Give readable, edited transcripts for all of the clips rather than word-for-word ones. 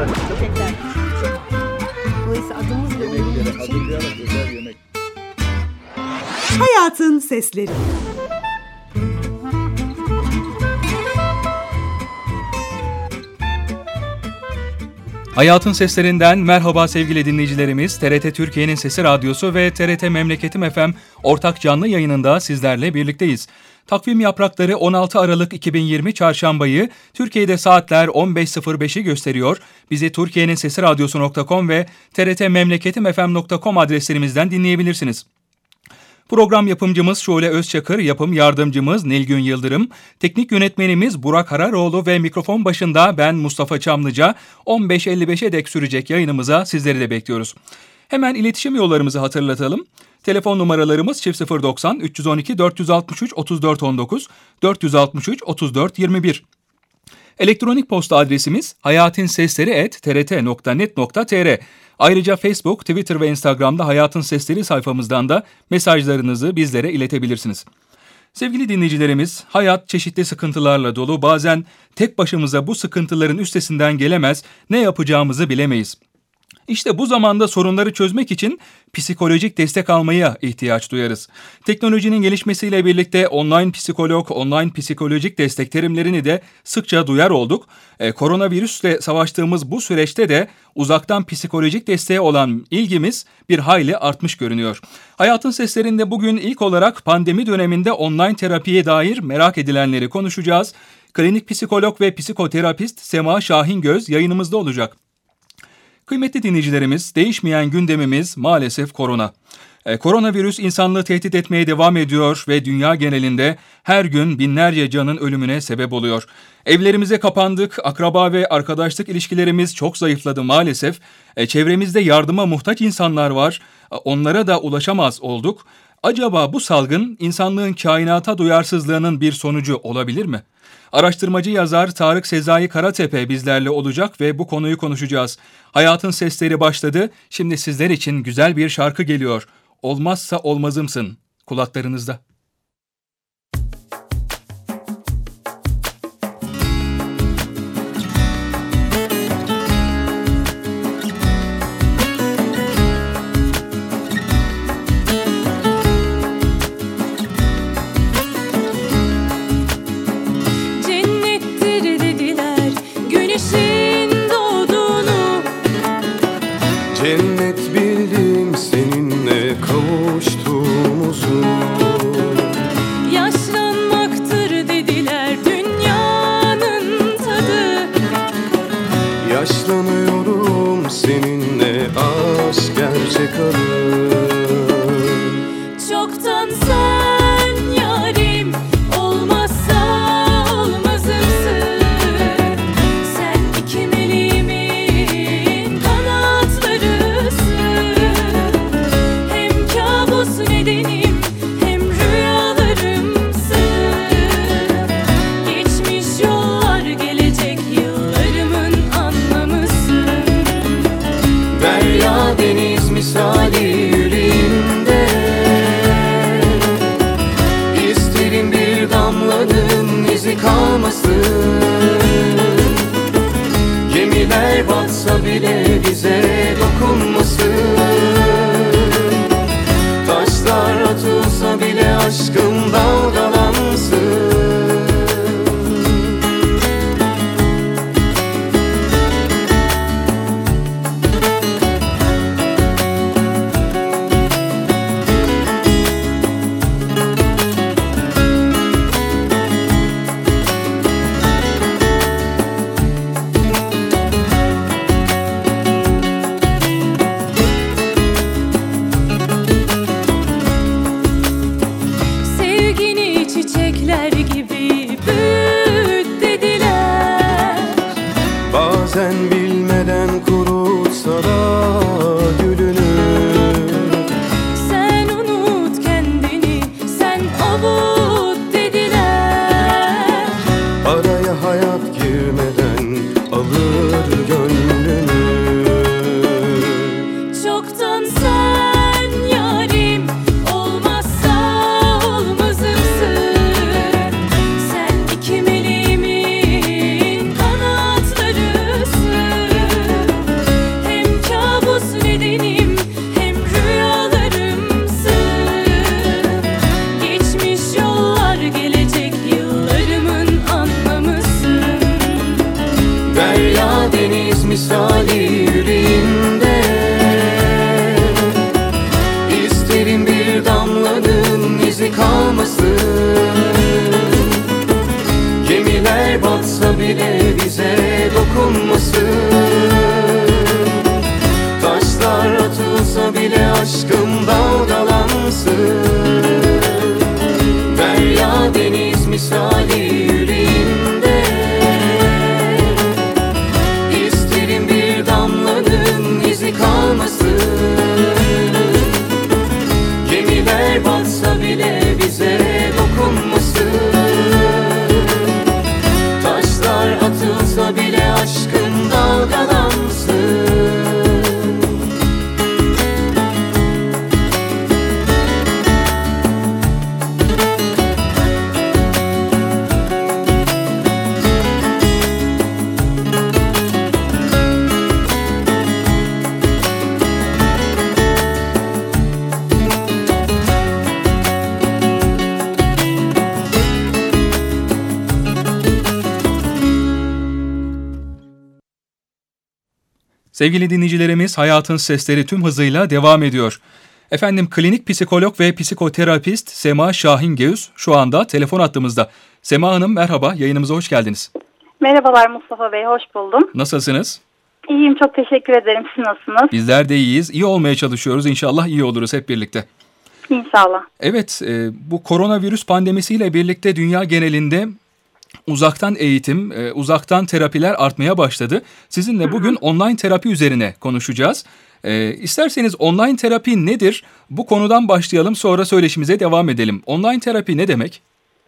Çiçekler. Dolayısıyla adımız bile Yemekleri uygun için. hazırlayarak özel yemek. Hayatın Sesleri. Hayatın Seslerinden merhaba sevgili dinleyicilerimiz. TRT Türkiye'nin Sesi Radyosu ve TRT Memleketim FM ortak canlı yayınında sizlerle birlikteyiz. Takvim yaprakları 16 Aralık 2020 Çarşambayı, Türkiye'de saatler 15.05'i gösteriyor. Bizi Türkiye'nin Sesi Radyosu.com ve trtmemleketimfm.com adreslerimizden dinleyebilirsiniz. Program yapımcımız Şule Özçakır, yapım yardımcımız Nilgün Yıldırım, teknik yönetmenimiz Burak Hararoğlu ve mikrofon başında ben Mustafa Çamlıca. 15.55'e dek sürecek yayınımıza sizleri de bekliyoruz. Hemen iletişim yollarımızı hatırlatalım. Telefon numaralarımız 090 312 463 34 19 463 34 21. Elektronik posta adresimiz hayatinsesleri@trt.net.tr. Ayrıca Facebook, Twitter ve Instagram'da Hayatın Sesleri sayfamızdan da mesajlarınızı bizlere iletebilirsiniz. Sevgili dinleyicilerimiz, hayat çeşitli sıkıntılarla dolu. Bazen tek başımıza bu sıkıntıların üstesinden gelemez, ne yapacağımızı bilemeyiz. İşte bu zamanda sorunları çözmek için psikolojik destek almaya ihtiyaç duyarız. Teknolojinin gelişmesiyle birlikte online psikolog, online psikolojik destek terimlerini de sıkça duyar olduk. Koronavirüsle savaştığımız bu süreçte de uzaktan psikolojik desteğe olan ilgimiz bir hayli artmış görünüyor. Hayatın Seslerinde bugün ilk olarak pandemi döneminde online terapiye dair merak edilenleri konuşacağız. Klinik psikolog ve psikoterapist Sema Şahingöz yayınımızda olacak. Kıymetli dinleyicilerimiz, değişmeyen gündemimiz maalesef korona. Koronavirüs insanlığı tehdit etmeye devam ediyor ve dünya genelinde her gün binlerce canın ölümüne sebep oluyor. Evlerimize kapandık, akraba ve arkadaşlık ilişkilerimiz çok zayıfladı maalesef. Çevremizde yardıma muhtaç insanlar var, onlara da ulaşamaz olduk. Acaba bu salgın insanlığın kainata duyarsızlığının bir sonucu olabilir mi? Araştırmacı yazar Tarık Sezai Karatepe bizlerle olacak ve bu konuyu konuşacağız. Hayatın Sesleri başladı. Şimdi sizler için güzel bir şarkı geliyor. Olmazsa olmazımsın. Kulaklarınızda. Cennet bildim seninle kavuştuğumuzu. Yaşlanmaktır dediler dünyanın tadı. Yaşlanıyorum seninle aşk gerçek adı. Çoktan sen yarim, olmazsa olmazımsın. Sen iki meleğimin kanatlarısın. Hem kabus nedenim hem rüyalarımsın. Geçmiş yollar gelecek yıllarımın anlamısın. Derya deniz misali izi kalmasın. Gemiler batsa bile bize dokunmasın. Taşlar atılsa bile aşkım dalgalansın. Derya deniz misali yüreğimde, İsterim bir damlanın izi kalmasın. Gemiler batsa bile bize dokunmasın. Taşlar atılsa bile aşkım dalgalansın. Sevgili dinleyicilerimiz, Hayatın Sesleri tüm hızıyla devam ediyor. Efendim, klinik psikolog ve psikoterapist Sema Şahingöz şu anda telefon hattımızda. Sema Hanım merhaba, yayınımıza hoş geldiniz. Merhabalar Mustafa Bey, hoş buldum. Nasılsınız? İyiyim, çok teşekkür ederim. Siz nasılsınız? Bizler de iyiyiz. İyi olmaya çalışıyoruz. İnşallah iyi oluruz hep birlikte. İnşallah. Evet, bu koronavirüs pandemisiyle birlikte dünya genelinde uzaktan eğitim, uzaktan terapiler artmaya başladı. Sizinle bugün online terapi üzerine konuşacağız. İsterseniz online terapi nedir? Bu konudan başlayalım, sonra söyleşimize devam edelim. Online terapi ne demek?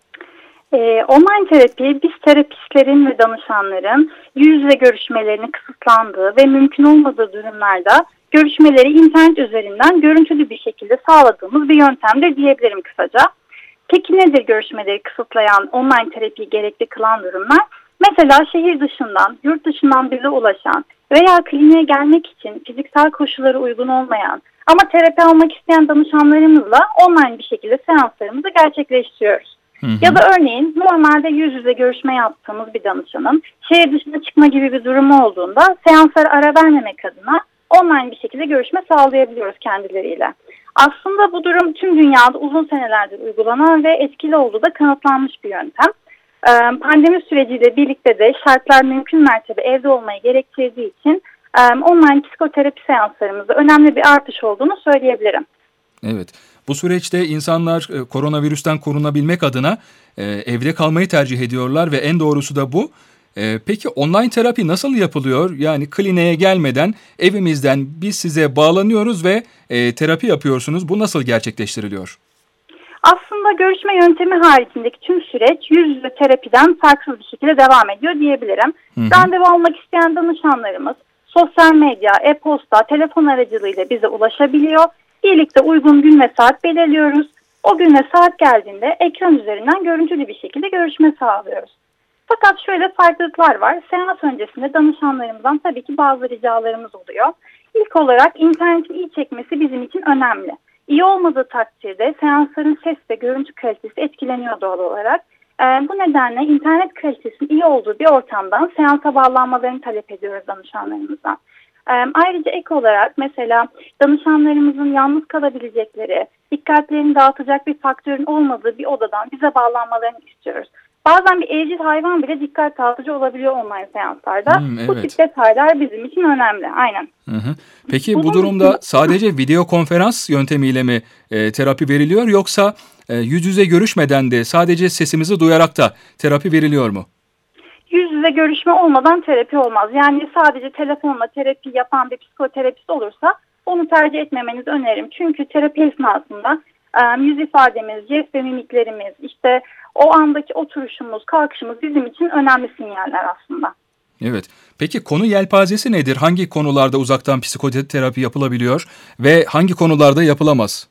Online terapi, biz terapistlerin ve danışanların yüz yüze görüşmelerinin kısıtlandığı ve mümkün olmadığı durumlarda görüşmeleri internet üzerinden görüntülü bir şekilde sağladığımız bir yöntemdir diyebilirim kısaca. Peki nedir görüşmeleri kısıtlayan, online terapiyi gerekli kılan durumlar? Mesela şehir dışından, yurt dışından bize ulaşan veya kliniğe gelmek için fiziksel koşulları uygun olmayan ama terapi almak isteyen danışanlarımızla online bir şekilde seanslarımızı gerçekleştiriyoruz. Ya da örneğin normalde yüz yüze görüşme yaptığımız bir danışanın şehir dışına çıkma gibi bir durumu olduğunda seanslara ara vermemek adına online bir şekilde görüşme sağlayabiliyoruz kendileriyle. Aslında bu durum tüm dünyada uzun senelerdir uygulanan ve etkili olduğu da kanıtlanmış bir yöntem. Pandemi süreciyle birlikte de şartlar mümkün mertebe evde olmayı gerektirdiği için online psikoterapi seanslarımızda önemli bir artış olduğunu söyleyebilirim. Evet, bu süreçte insanlar koronavirüsten korunabilmek adına evde kalmayı tercih ediyorlar ve en doğrusu da bu. Peki online terapi nasıl yapılıyor? Yani kliniğe gelmeden evimizden biz size bağlanıyoruz ve terapi yapıyorsunuz. Bu nasıl gerçekleştiriliyor? Aslında görüşme yöntemi haricindeki tüm süreç yüz yüze terapiden farksız bir şekilde devam ediyor diyebilirim. Randevu almak isteyen danışanlarımız sosyal medya, e-posta, telefon aracılığıyla bize ulaşabiliyor. Birlikte uygun gün ve saat belirliyoruz. O gün ve saat geldiğinde ekran üzerinden görüntülü bir şekilde görüşme sağlıyoruz. Fakat şöyle farklılıklar var. Seans öncesinde danışanlarımızdan tabii ki bazı ricalarımız oluyor. İlk olarak internetin iyi çekmesi bizim için önemli. İyi olmadığı takdirde seansların ses ve görüntü kalitesi etkileniyor doğal olarak. Bu nedenle internet kalitesinin iyi olduğu bir ortamdan seansa bağlanmalarını talep ediyoruz danışanlarımızdan. Ayrıca ek olarak mesela danışanlarımızın yalnız kalabilecekleri, dikkatlerini dağıtacak bir faktörün olmadığı bir odadan bize bağlanmalarını istiyoruz. Bazen bir evcil hayvan bile dikkat dağıtıcı olabiliyor online seanslarda. Evet. Bu tip detaylar bizim için önemli. Aynen. Peki bu durumda sadece video konferans yöntemiyle mi terapi veriliyor, yoksa yüz yüze görüşmeden de sadece sesimizi duyarak da terapi veriliyor mu? Yüz yüze görüşme olmadan terapi olmaz. Yani sadece telefonla terapi yapan bir psikoterapist olursa onu tercih etmemenizi öneririm. Çünkü terapi esnasında yüz ifademiz, jest ve mimiklerimiz, işte o andaki oturuşumuz, kalkışımız bizim için önemli sinyaller aslında. Evet. Peki konu yelpazesi nedir? Hangi konularda uzaktan psikoterapi yapılabiliyor ve hangi konularda yapılamaz?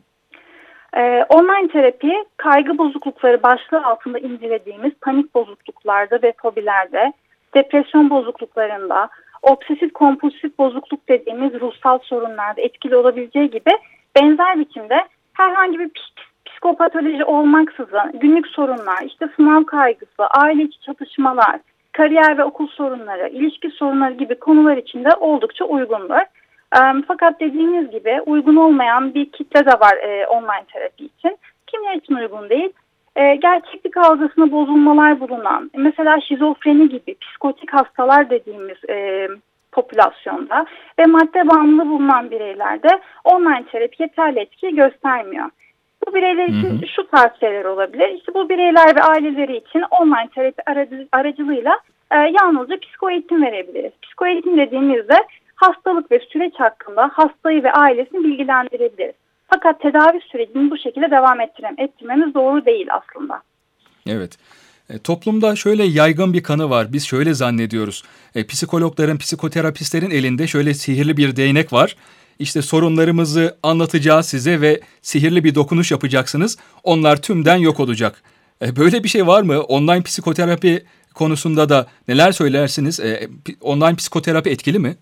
Online terapi, kaygı bozuklukları başlığı altında incelediğimiz panik bozukluklarda ve fobilerde, depresyon bozukluklarında, obsesif kompulsif bozukluk dediğimiz ruhsal sorunlarda etkili olabileceği gibi benzer biçimde herhangi bir psikopatoloji olmaksızın günlük sorunlar, işte sınav kaygısı, aile içi çatışmalar, kariyer ve okul sorunları, ilişki sorunları gibi konular için de oldukça uygundur. Fakat dediğiniz gibi uygun olmayan bir kitle de var online terapi için. kimler için uygun değil? Gerçeklik algısına bozulmalar bulunan, mesela şizofreni gibi psikotik hastalar dediğimiz popülasyonda ve madde bağımlılığı bulunan bireylerde online terapi yeterli etki göstermiyor. Bu bireyler için şu tavsiyeler olabilir. İşte bu bireyler ve aileleri için online terapi aracılığıyla yalnızca psikoeğitim verebiliriz. Psikoeğitim dediğimizde hastalık ve süreç hakkında hastayı ve ailesini bilgilendirebiliriz. Fakat tedavi sürecini bu şekilde devam ettirmemiz doğru değil aslında. Evet. Toplumda şöyle yaygın bir kanı var. Biz şöyle zannediyoruz. Psikologların, psikoterapistlerin elinde şöyle sihirli bir değnek var. İşte sorunlarımızı anlatacağız size ve sihirli bir dokunuş yapacaksınız. Onlar tümden yok olacak. Böyle bir şey var mı? Online psikoterapi konusunda da neler söylersiniz? Online psikoterapi etkili mi?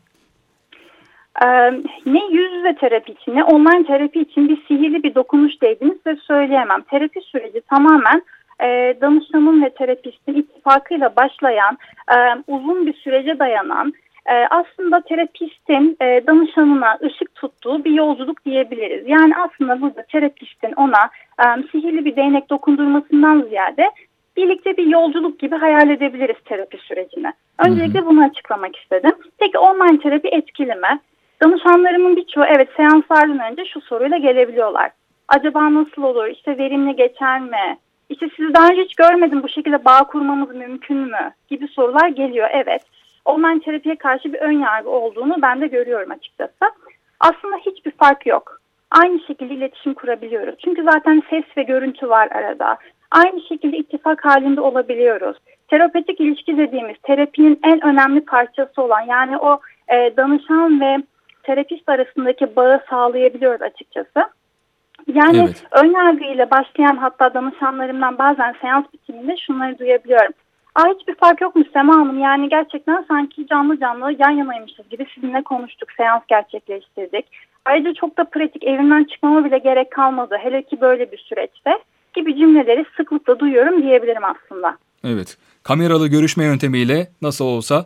Ne yüz yüze terapi için ne online terapi için bir sihirli bir dokunuş dediğini size söyleyemem. Terapi süreci tamamen danışanın ve terapistin ittifakıyla başlayan, uzun bir sürece dayanan, aslında terapistin danışanına ışık tuttuğu bir yolculuk diyebiliriz. Yani aslında burada terapistin ona sihirli bir değnek dokundurmasından ziyade birlikte bir yolculuk gibi hayal edebiliriz terapi sürecini. Öncelikle bunu açıklamak istedim. Peki online terapi etkili mi? Danışanlarımın birçoğu evet seanslardan önce şu soruyla gelebiliyorlar. Acaba nasıl olur? İşte verimli geçer mi? İşte sizi daha önce hiç görmedim, bu şekilde bağ kurmamız mümkün mü? Gibi sorular geliyor. Evet, online terapiye karşı bir ön yargı olduğunu ben de görüyorum açıkçası. Aslında hiçbir fark yok. Aynı şekilde iletişim kurabiliyoruz. Çünkü zaten ses ve görüntü var arada. Aynı şekilde ittifak halinde olabiliyoruz. Terapetik ilişki dediğimiz terapinin en önemli parçası olan, yani o danışan ve terapist arasındaki bağı sağlayabiliyoruz açıkçası. Yani Evet. önyargıyla başlayan hatta danışanlarımdan bazen seans bitiminde şunları duyabiliyorum. Hiçbir fark yokmuş Sema Hanım, yani gerçekten sanki canlı canlı yan yanaymışız gibi sizinle konuştuk, seans gerçekleştirdik. Ayrıca çok da pratik, evimden çıkmama bile gerek kalmadı hele ki böyle bir süreçte gibi cümleleri sıklıkla duyuyorum diyebilirim aslında. Evet. Kameralı görüşme yöntemiyle nasıl olsa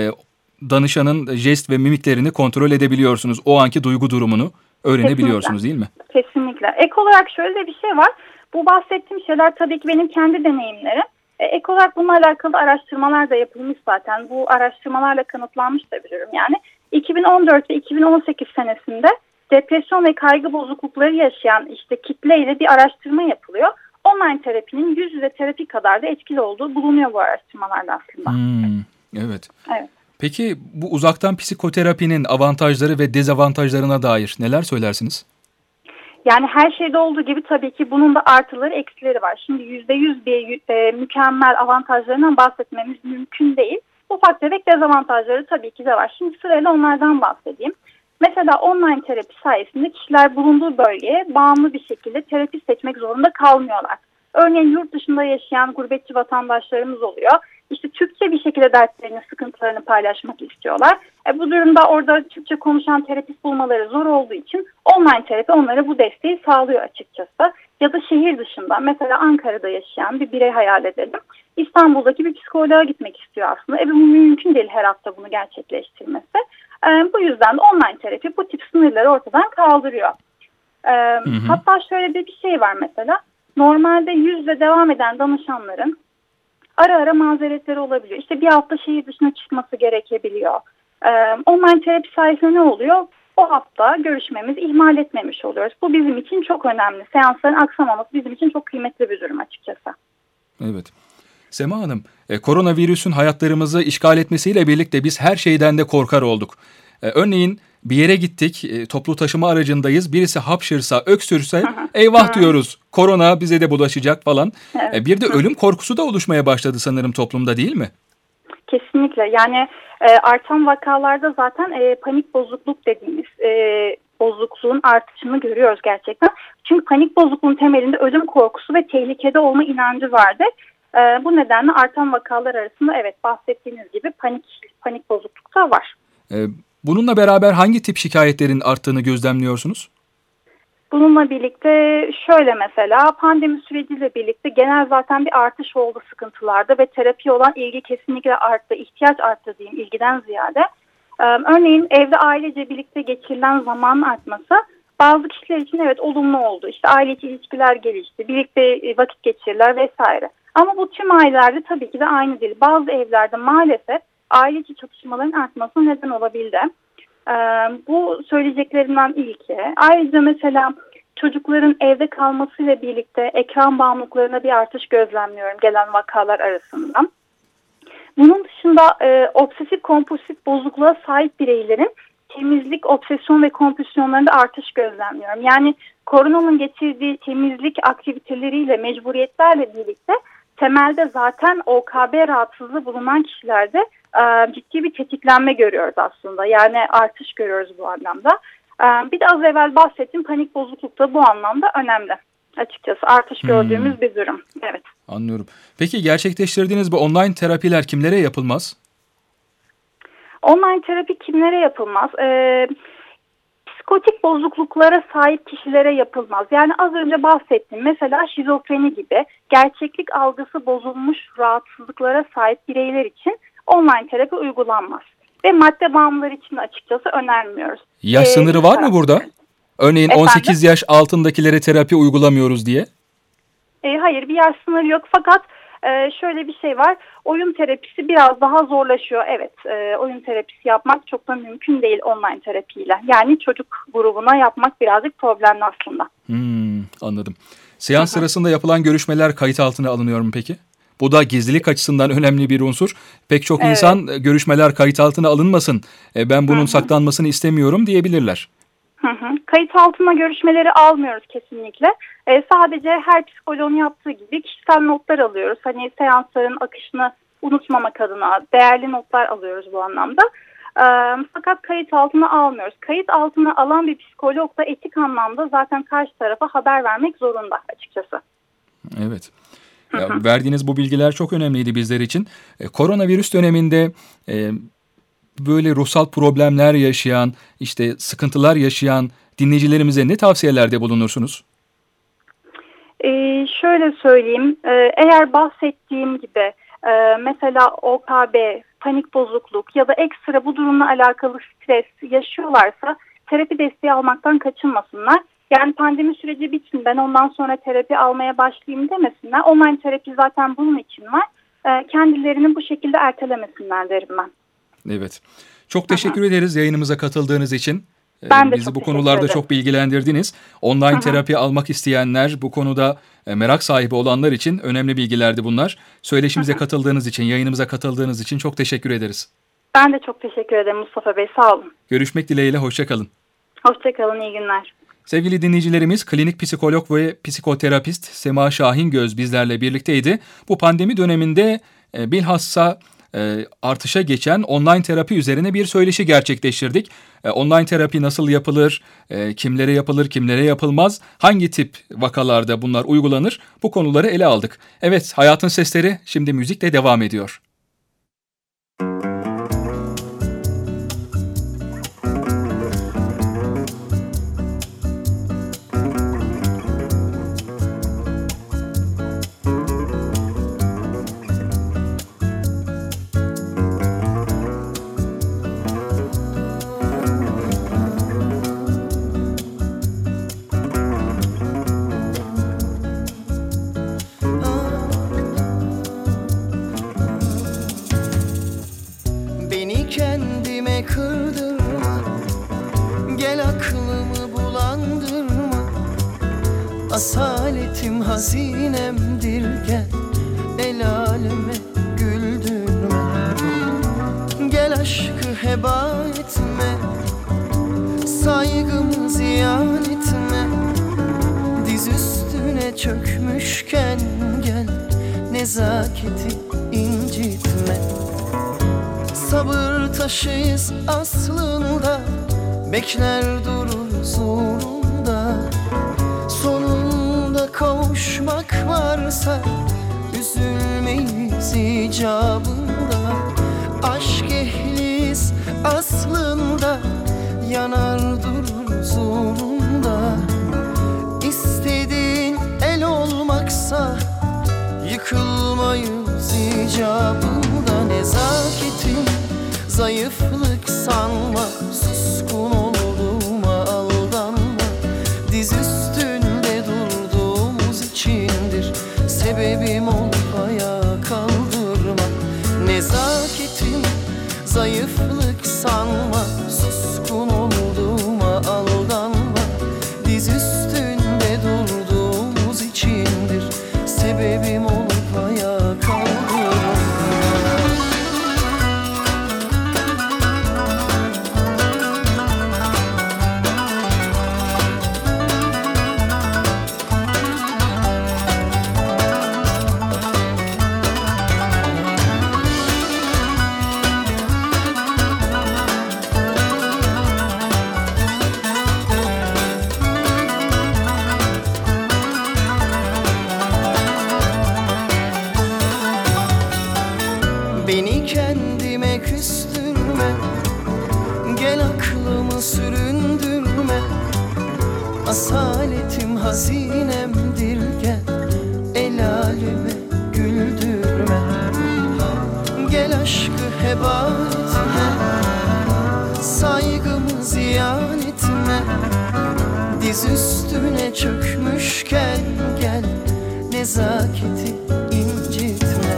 danışanın jest ve mimiklerini kontrol edebiliyorsunuz. O anki duygu durumunu öğrenebiliyorsunuz değil mi? Kesinlikle. Ek olarak şöyle de bir şey var. Bu bahsettiğim şeyler tabii ki benim kendi deneyimlerim. Ek olarak bununla alakalı araştırmalar da yapılmış zaten. Bu araştırmalarla kanıtlanmış da biliyorum yani. 2014 ve 2018 senesinde depresyon ve kaygı bozuklukları yaşayan işte kitleyle bir araştırma yapılıyor. Online terapinin yüz yüze terapi kadar da etkili olduğu bulunuyor bu araştırmalarda aslında. Evet. Evet. Peki bu uzaktan psikoterapinin avantajları ve dezavantajlarına dair neler söylersiniz? Yani her şeyde olduğu gibi tabii ki bunun da artıları eksileri var. Şimdi %100 bir mükemmel avantajlarından bahsetmemiz mümkün değil. Ufak tefek dezavantajları tabii ki de var. Şimdi sırayla onlardan bahsedeyim. Mesela online terapi sayesinde kişiler bulunduğu bölgeye bağımlı bir şekilde terapi seçmek zorunda kalmıyorlar. Örneğin yurt dışında yaşayan gurbetçi vatandaşlarımız oluyor. İşte Türkçe bir şekilde dertlerini, sıkıntılarını paylaşmak istiyorlar. Bu durumda orada Türkçe konuşan terapist bulmaları zor olduğu için online terapi onlara bu desteği sağlıyor açıkçası. Ya da şehir dışında, mesela Ankara'da yaşayan bir birey hayal edelim. İstanbul'daki bir psikoloğa gitmek istiyor aslında. Bu mümkün değil her hafta bunu gerçekleştirmesi. Bu yüzden de online terapi bu tip sınırları ortadan kaldırıyor. Hatta şöyle bir şey var mesela. Normalde yüz yüze devam eden danışanların ara ara mazeretleri olabiliyor. İşte bir hafta şehir dışına çıkması gerekebiliyor. Online terapi sayesinde ne oluyor? O hafta görüşmemizi ihmal etmemiş oluyoruz. Bu bizim için çok önemli. Seansların aksamaması bizim için çok kıymetli bir durum açıkçası. Evet. Sema Hanım, koronavirüsün hayatlarımızı işgal etmesiyle birlikte biz her şeyden de korkar olduk. Örneğin bir yere gittik, toplu taşıma aracındayız, birisi hapşırsa, öksürse eyvah diyoruz, korona bize de bulaşacak falan. Evet. Bir de ölüm korkusu da oluşmaya başladı sanırım toplumda, değil mi? Kesinlikle, yani artan vakalarda zaten panik bozukluk dediğimiz bozukluğun artışını görüyoruz gerçekten. Çünkü panik bozukluğun temelinde ölüm korkusu ve tehlikede olma inancı vardır. Bu nedenle artan vakalar arasında evet bahsettiğiniz gibi panik bozukluk da var. Bununla beraber hangi tip şikayetlerin arttığını gözlemliyorsunuz? Bununla birlikte şöyle, mesela pandemi süreciyle birlikte genel zaten bir artış oldu sıkıntılarda ve terapiye olan ilgi kesinlikle arttı, ihtiyaç arttı diyeyim ilgiden ziyade. Örneğin evde ailece birlikte geçirilen zamanın artması Bazı kişiler için evet olumlu oldu. İşte aile içi ilişkiler gelişti, birlikte vakit geçirirler vesaire. Ama bu tüm ailelerde tabii ki de aynı değil. Bazı evlerde maalesef aile içi çatışmaların artmasına neden olabildi. Bu söyleyeceklerimden ilki. Ayrıca mesela çocukların evde kalmasıyla birlikte ekran bağımlılıklarına bir artış gözlemliyorum gelen vakalar arasında. Bunun dışında obsesif kompulsif bozukluğa sahip bireylerin temizlik, obsesyon ve kompulsiyonlarında artış gözlemliyorum. Yani koronanın getirdiği temizlik aktiviteleriyle, mecburiyetlerle birlikte temelde zaten OKB rahatsızlığı bulunan kişilerde ciddi bir tetiklenme görüyoruz aslında. Yani artış görüyoruz bu anlamda. Bir de az evvel bahsettiğim panik bozukluk da bu anlamda önemli. Açıkçası artış gördüğümüz bir durum. Evet. Anlıyorum. Peki gerçekleştirdiğiniz bu online terapiler kimlere yapılmaz? Online terapi kimlere yapılmaz? Psikotik bozukluklara sahip kişilere yapılmaz. Yani az önce bahsettim. Mesela şizofreni gibi gerçeklik algısı bozulmuş rahatsızlıklara sahip bireyler için online terapi uygulanmaz. Ve madde bağımlıları için açıkçası önermiyoruz. Yaş sınırı var mı burada? Örneğin 18 yaş altındakilere terapi uygulamıyoruz diye. Hayır, bir yaş sınırı yok fakat şöyle bir şey var. Oyun terapisi biraz daha zorlaşıyor. Evet, oyun terapisi yapmak çok da mümkün değil online terapiyle. Yani çocuk grubuna yapmak birazcık problemli aslında. Anladım. Seans sırasında yapılan görüşmeler kayıt altına alınıyor mu peki? Bu da gizlilik açısından önemli bir unsur. Pek çok insan görüşmeler kayıt altına alınmasın, ben bunun saklanmasını istemiyorum diyebilirler. Kayıt altına görüşmeleri almıyoruz kesinlikle. Sadece her psikoloğun yaptığı gibi kişisel notlar alıyoruz. Hani seansların akışını unutmamak adına değerli notlar alıyoruz bu anlamda. Fakat kayıt altına almıyoruz. Kayıt altına alan bir psikolog da etik anlamda zaten karşı tarafa haber vermek zorunda açıkçası. Evet. Ya, verdiğiniz bu bilgiler çok önemliydi bizler için. Koronavirüs döneminde böyle ruhsal problemler yaşayan, işte sıkıntılar yaşayan dinleyicilerimize ne tavsiyelerde bulunursunuz? Şöyle söyleyeyim, eğer bahsettiğim gibi mesela OKB, panik bozukluk ya da ekstra bu durumla alakalı stres yaşıyorlarsa terapi desteği almaktan kaçınmasınlar. Yani pandemi süreci bitsin, ben ondan sonra terapi almaya başlayayım demesinler. Online terapi zaten bunun için var. Kendilerini bu şekilde ertelemesinler derim ben. Evet. Çok teşekkür ederiz yayınımıza katıldığınız için. Ben de bizi çok bu konularda ederim. çok bilgilendirdiniz. Online terapi almak isteyenler, bu konuda merak sahibi olanlar için önemli bilgilerdi bunlar. Söyleşimize katıldığınız için, yayınımıza katıldığınız için çok teşekkür ederiz. Ben de çok teşekkür ederim Mustafa Bey, sağ olun. Görüşmek dileğiyle, hoşça kalın. Hoşça kalın, iyi günler. Sevgili dinleyicilerimiz, klinik psikolog ve psikoterapist Sema Şahingöz bizlerle birlikteydi. Bu pandemi döneminde bilhassa artışa geçen online terapi üzerine bir söyleşi gerçekleştirdik. Online terapi nasıl yapılır, kimlere yapılır, kimlere yapılmaz, hangi tip vakalarda bunlar uygulanır, bu konuları ele aldık. Evet, Hayatın Sesleri şimdi müzikle devam ediyor. Beni kendime kırdırma, gel aklımı bulandırma. Asaletim hazinemdir, gel el aleme güldürme. Gel aşkı heba etme, saygımı ziyan etme. Diz üstüne çökmüşken gel nezaketi incitme. Sabır taşıyız aslında, bekler dururuz uğrunda. Sonunda kavuşmak varsa üzülmeyiz icabında. Aşk ehliyiz aslında, yanar dururuz uğrunda. İstediğin el olmaksa yıkılmayız icabında. Nezaketin zayıflık sanma, suskun olduğuma aldanma. hazinemdir gel, el aleme güldürme. Gel aşkı heba etme, saygımı ziyan etme. Diz üstüne çökmüşken gel, nezaketi incitme.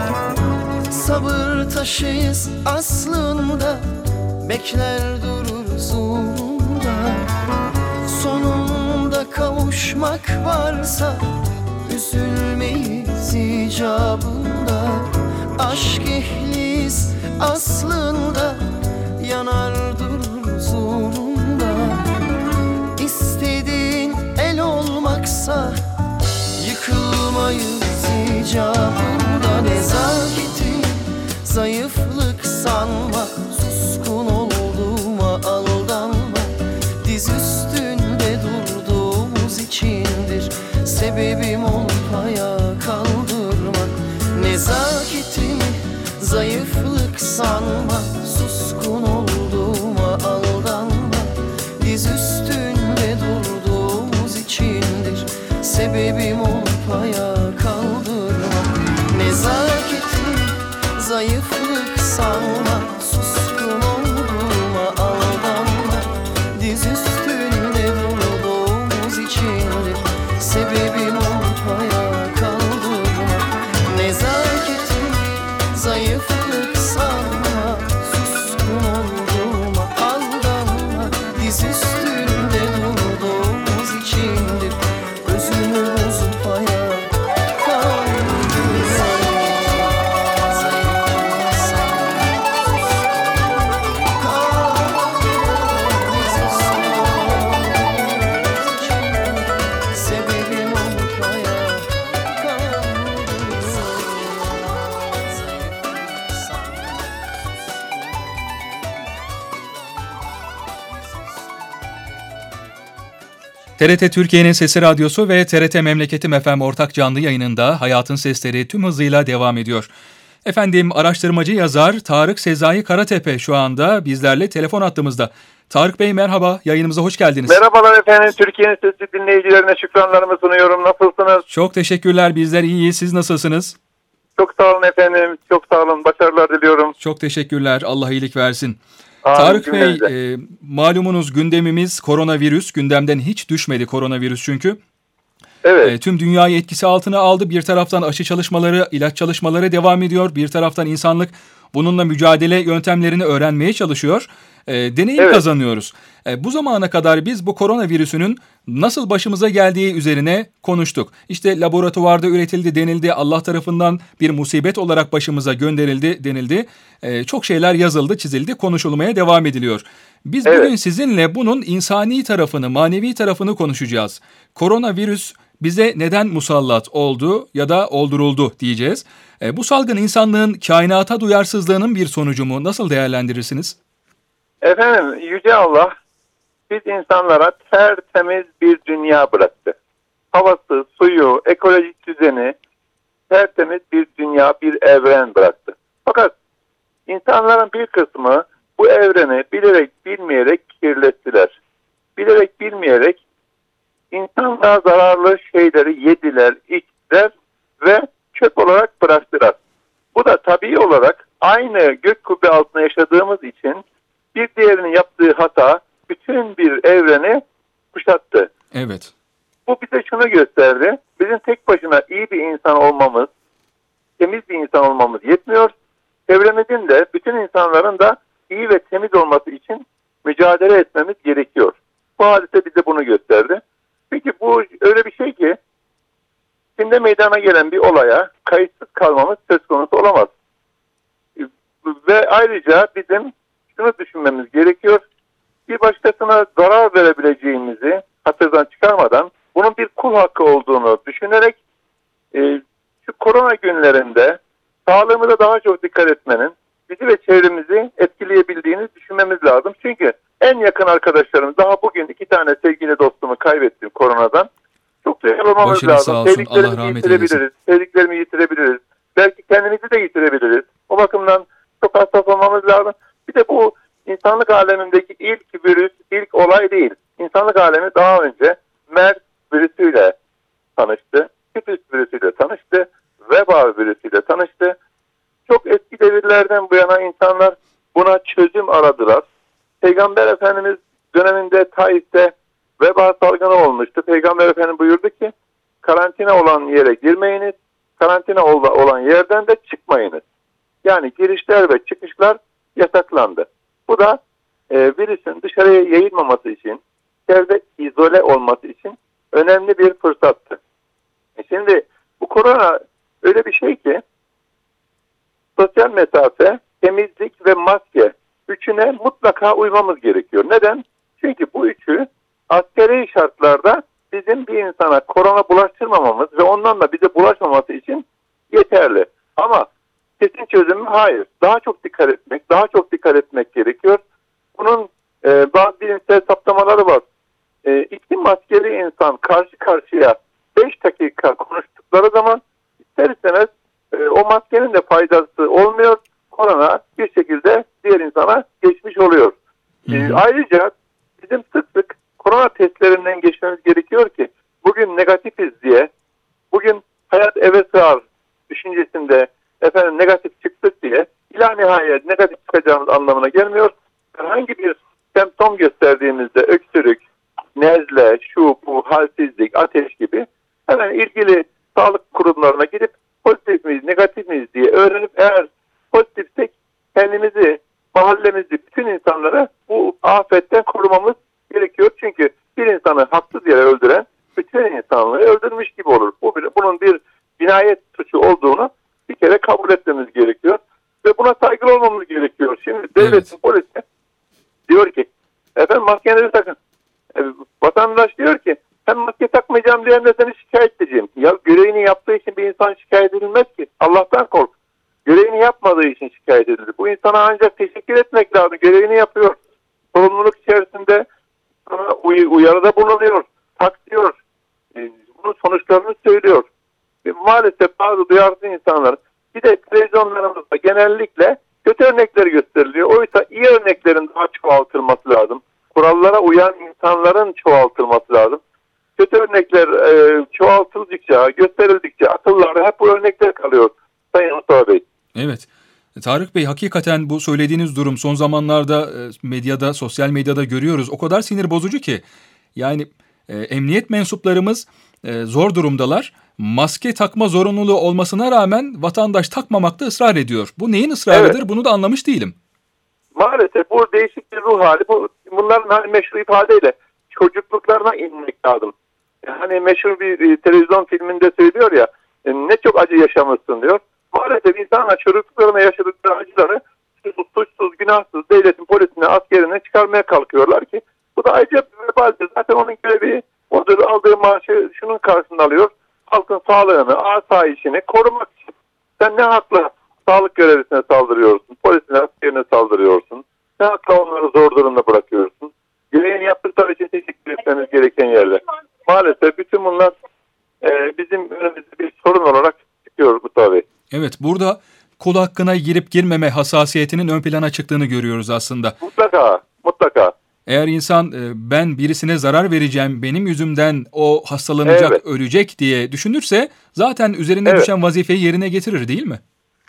Sabır taşıyız aslında, bekler dururuz uğrunda. Sonunda kavuşmak varsa, üzülmeyiz icabında. Aşk ehliyiz aslında, yanar dururuz uğrunda. İstediğin el olmaksa, yıkılmayız icabında. Nezaketin zayıflık sanma, suskun olduğuma aldanma. Diz üstünde durduğumuz içindir sebebim olup ayağa kaldırmak. Nezaketini zayıflık sanma, suskun olduğuma aldanma. Diz üstünde durduğumuz içindir sebebim olup ayağa kaldırmak. Nezaketini zayıflık sanma, suskun olduğuma aldanma. Diz üstünde durduğumuz içindir sebebim olup ayağa kaldırmak. Nezaketini zayıflık sanma, suskun olduğuma aldanma. Diz üstünde durduğumuz içindir özünü bozup ayağa kaldırmak. Zayıflık sanma, sebebim olup ayağa kaldırmak. TRT Türkiye'nin Sesi Radyosu ve TRT Memleketim FM ortak canlı yayınında Hayatın Sesleri tüm hızıyla devam ediyor. Efendim, araştırmacı yazar Tarık Sezai Karatepe şu anda bizlerle telefon hattımızda. Tarık Bey merhaba, yayınımıza hoş geldiniz. Merhabalar efendim, Türkiye'nin Sesi dinleyicilerine şükranlarımı sunuyorum. Nasılsınız? Çok teşekkürler, bizler iyiyiz. Siz nasılsınız? Çok sağ olun efendim, çok sağ olun. Başarılar diliyorum. Çok teşekkürler, Allah iyilik versin. Amin, Tarık Bey, cümlemize. malumunuz gündemimiz koronavirüs. Gündemden hiç düşmedi koronavirüs çünkü. Evet, Tüm dünyayı etkisi altına aldı. Bir taraftan aşı çalışmaları, ilaç çalışmaları devam ediyor. Bir taraftan insanlık bununla mücadele yöntemlerini öğrenmeye çalışıyor. Deneyim Evet. kazanıyoruz. Bu zamana kadar biz bu koronavirüsünün nasıl başımıza geldiği üzerine konuştuk. İşte laboratuvarda üretildi denildi, Allah tarafından bir musibet olarak başımıza gönderildi denildi. Çok şeyler yazıldı, çizildi, konuşulmaya devam ediliyor. Biz Evet. bugün sizinle bunun insani tarafını, manevi tarafını konuşacağız. Koronavirüs bize neden musallat oldu ya da olduruldu diyeceğiz. Bu salgın insanlığın kainata duyarsızlığının bir sonucu mu? Nasıl değerlendirirsiniz? efendim Yüce Allah biz insanlara tertemiz bir dünya bıraktı. Havası, suyu, ekolojik düzeni, tertemiz bir dünya, bir evren bıraktı. Fakat insanların bir kısmı bu evreni bilerek bilmeyerek kirlettiler. Bilerek bilmeyerek insanlığa zararlı şeyleri yediler, içtiler ve çöp olarak bıraktılar. Bu da tabii olarak aynı gök kubbe altında yaşadığımız için bir diğerinin yaptığı hata bütün bir evreni kuşattı. Evet. Bu bize şunu gösterdi. Bizim tek başına iyi bir insan olmamız, temiz bir insan olmamız yetmiyor. Çevremizin de, bütün insanların da iyi ve temiz olması için mücadele etmemiz gerekiyor. Bu hadise bize bunu gösterdi. Peki bu öyle bir şey ki, şimdi meydana gelen bir olaya kayıtsız kalmamız söz konusu olamaz. Ve ayrıca bizim şunu düşünmemiz gerekiyor. Bir başkasına zarar verebileceğimizi hatırdan çıkarmadan bunun bir kul hakkı olduğunu düşünerek şu korona günlerinde sağlığımıza daha çok dikkat etmenin bizi ve çevremizi etkileyebildiğini düşünmemiz lazım. Çünkü en yakın arkadaşlarımız, daha bugün 2 tane sevgili dostumu kaybettim koronadan. Çok duyarlı olmamız Başınız sağ lazım. olsun. Allah rahmet eylesin. Sevdiklerimi yitirebiliriz. Belki kendimizi de yitirebiliriz. O bakımdan çok hassas olmamız lazım. Bir de bu insanlık alemindeki ilk virüs, ilk olay değil. İnsanlık alemi daha önce MERS virüsüyle tanıştı. Tifüs virüsüyle tanıştı. Veba virüsüyle tanıştı. Çok eski devirlerden bu yana insanlar buna çözüm aradılar. Peygamber Efendimiz döneminde Taif'te veba salgını olmuştu. Peygamber Efendimiz buyurdu ki karantina olan yere girmeyiniz, karantina olan yerden de çıkmayınız. Yani girişler ve çıkışlar yasaklandı. Bu da virüsün dışarıya yayılmaması için, içeride izole olması için önemli bir fırsattı. Şimdi bu korona öyle bir şey ki sosyal mesafe, temizlik ve maske üçüne mutlaka uymamız gerekiyor. Neden? Çünkü bu üçü askeri şartlarda bizim bir insana korona bulaştırmamamız ve ondan da bize bulaşmaması için yeterli. Ama kesin çözümü hayır. Daha çok dikkat etmek, daha çok dikkat etmek gerekiyor. Bunun bazı bilimsel saptamaları var. İki maskeli insan karşı karşıya 5 dakika konuştukları zaman ister istemez o maskenin de faydası olmuyor. Korona bir şekilde diğer insana geçmiş oluyor. Ayrıca bizim sık sık korona testlerinden geçmemiz gerekiyor ki bugün negatifiz diye, bugün hayat eve sığar düşüncesinde negatif çıktık diye nihayet negatif çıkacağımız anlamına gelmiyor. Herhangi bir semptom gösterdiğimizde öksürük, nezle, şu bu, halsizlik, ateş gibi hemen ilgili sağlık kurumlarına gidip pozitif miyiz, negatif miyiz diye öğrenip eğer pozitifsek kendimizi, mahallemizi, bütün insanları bu afetten korumamız gerekiyor. Çünkü bir insanı haksız yere öldüren bütün insanlığı öldürmüş gibi olur. Bunun bir cinayet suçu olduğunu bir kere kabul etmemiz gerekiyor. Ve buna saygılı olmamız gerekiyor. Şimdi devletin polisi diyor ki maskenizi takın. Vatandaş diyor ki hem maske takmayacağım diyen de seni şikayet edeceğim. Ya görevini yaptığı için bir insan şikayet edilmez ki. Allah'tan kork. Görevini yapmadığı için şikayet edilir. Bu insana ancak teşekkür etmek lazım. Görevini yapıyor. Sorumluluk içerisinde sana uyarıda bulunuyor. Tak diyor. Bunun sonuçlarını söylüyor. Maalesef bazı duyarsız insanlar bir de televizyonlarımızda genellikle kötü örnekler gösteriliyor. Oysa iyi örneklerin daha çoğaltılması lazım. Kurallara uyan insanların çoğaltılması lazım. Kötü örnekler çoğaltıldıkça, gösterildikçe akıllarda hep bu örnekler kalıyor. Sayın Mustafa Bey. Evet. Tarık Bey, hakikaten bu söylediğiniz durum son zamanlarda medyada, sosyal medyada görüyoruz. O kadar sinir bozucu ki. Yani emniyet mensuplarımız zor durumdalar. Maske takma zorunluluğu olmasına rağmen vatandaş takmamakta ısrar ediyor. Bu neyin ısrarıdır? Evet. Bunu da anlamış değilim. Maalesef bu değişik bir ruh hali. Bunların meşhur ifadeyle çocukluklarına inmek lazım. Hani meşhur bir televizyon filminde söylüyor ya, ne çok acı yaşamışsın diyor. Maalesef insanlar çocukluklarına yaşadıkları acıları suçsuz, günahsız devletin, polisine, askerine çıkarmaya kalkıyorlar ki bu da ayrıca bir vebaldir. Zaten onun görevi odur, aldığı maaşı şunun karşısında alıyor. Halkın sağlığını, asayişini korumak için. Sen ne hakla sağlık görevlisine saldırıyorsun, polisine, askerine saldırıyorsun. Ne hakla onları zor durumda bırakıyorsun. Görevini yaptıkları için teşekkür etmemiz gereken yerde. Maalesef bütün bunlar bizim önümüzde bir sorun olarak çıkıyor Mustafa Bey. Evet, burada kul hakkına girip girmeme hassasiyetinin ön plana çıktığını görüyoruz aslında. Mutlaka. Eğer insan ben birisine zarar vereceğim, benim yüzümden o hastalanacak, ölecek diye düşünürse zaten üzerine düşen vazifeyi yerine getirir, değil mi?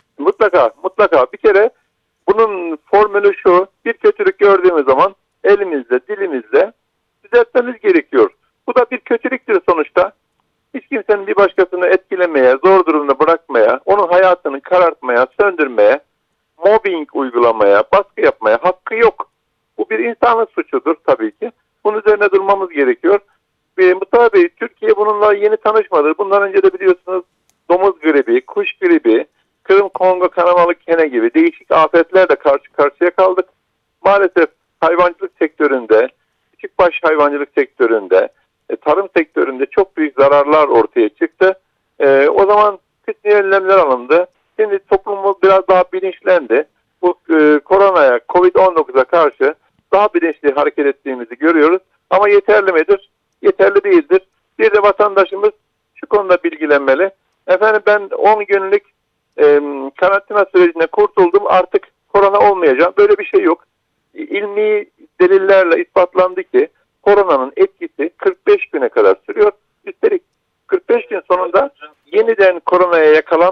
Mutlaka. Bir kere bunun formülü şu: bir kötülük gördüğümüz zaman elimizle, dilimizle düzeltmemiz gerekiyor. Bu da bir kötülüktür sonuçta. Hiç kimsenin bir başkasını etkilemeye, zor durumda bırakmaya, onun hayatını karartmaya, söndürmeye, mobbing uygulamaya, baskı yapmaya hakkı yok. Bu bir insanlık suçudur tabii ki. Bunun üzerine durmamız gerekiyor. Mustafa Bey, Türkiye bununla yeni tanışmadı. Bundan önce de biliyorsunuz domuz gribi, kuş gribi, Kırım Kongo kanamalı kene gibi değişik afetlerle karşı karşıya kaldık. Maalesef hayvancılık sektöründe, küçükbaş hayvancılık sektöründe, tarım sektöründe çok büyük zararlar ortaya çıktı. O zaman kısmi önlemler alındı. Şimdi toplumumuz biraz daha bilinçlendi. Bu koronaya, Covid-19'a karşı daha bilinçli hareket ettiğimizi görüyoruz. Ama yeterli midir? Yeterli değildir. Bir de vatandaşımız şu konuda bilgilenmeli. Ben 10 günlük karantina sürecinde kurtuldum, artık korona olmayacağım. Böyle bir şey yok. İlmi delillerle ispatlandı ki koronanın etkisi 45 güne kadar sürüyor. Üstelik 45 gün sonunda yeniden koronaya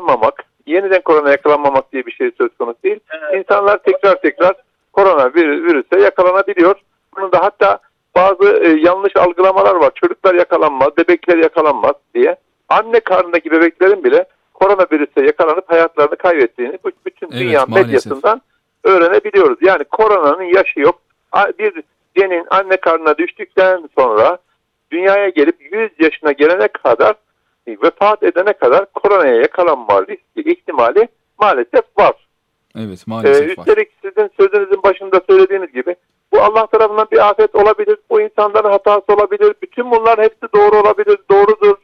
yakalanmamak diye bir şey söz konusu değil. İnsanlar tekrar korona virüse yakalanabiliyor. Bunun da hatta bazı yanlış algılamalar var. Çocuklar yakalanmaz, bebekler yakalanmaz diye. Anne karnındaki bebeklerin bile koronavirüse yakalanıp hayatlarını kaybettiğini bütün dünya medyasından öğrenebiliyoruz. Yani koronanın yaşı yok. Bir genin anne karnına düştükten sonra dünyaya gelip 100 yaşına gelene kadar, vefat edene kadar koronaya yakalanma riski, ihtimali maalesef var. Evet, maalesef var. Üstelik sizin sözünüzün başında söylediğiniz gibi bu Allah tarafından bir afet olabilir, bu insanların hatası olabilir, bütün bunlar hepsi doğru olabilir, doğrudur.